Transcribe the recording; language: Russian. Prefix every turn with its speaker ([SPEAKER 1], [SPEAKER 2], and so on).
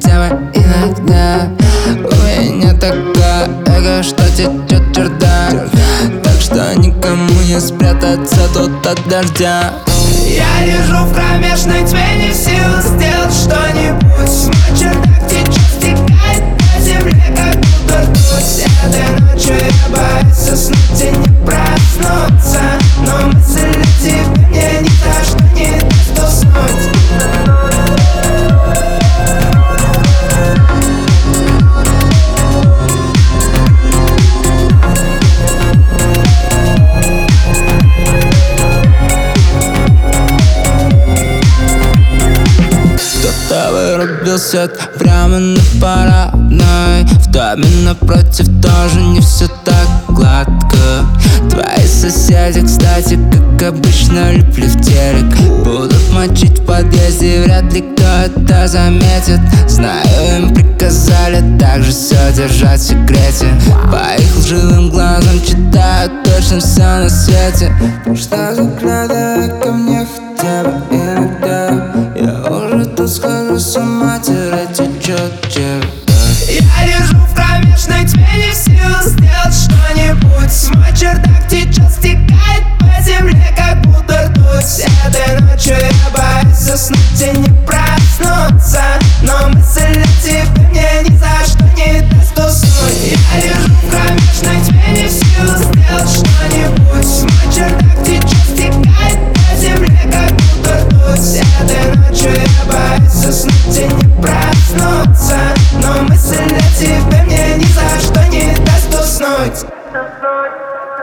[SPEAKER 1] тема иногда. У меня такая эго, что течет чердак, так что никому не спрятаться тут от дождя.
[SPEAKER 2] Я лежу в кромешной тьме, не в силах сделать что-нибудь. Мой чердак течет, стекает по земле, как будто ртуть. Этой ночью я боюсь заснуть и не проснуться, но мысль о тебе мне ни за что не даст уснуть.
[SPEAKER 1] Вырубил свет прямо на парадной. В доме напротив тоже не все так гладко. Твои соседи, кстати, как обычно, липли в телек. Будут мочить в подъезде, вряд ли кто это заметит. Знаю, им приказали также все держать в секрете. По их лживым глазам читаю точно все на свете. Что заглядывай ко мне хотя бы иногда. Я уже тут схожу с ума, тире течет чердак.
[SPEAKER 2] Я лежу в кромешной тьме, не в силах сделать что-нибудь. Мой чердак течет, стекает по земле, как будто ртуть. Этой ночью я боюсь заснуть и не проснуться, но мысль о тебе мне ни за что не даст уснуть. Я лежу в кромешной тьме, не в силах сделать что-нибудь. Мой чердак течет, стекает по земле, как будто ртуть. Этой ночью я боюсь заснуть и не проснуться, но мысль о тебе мне ни за что не даст уснуть.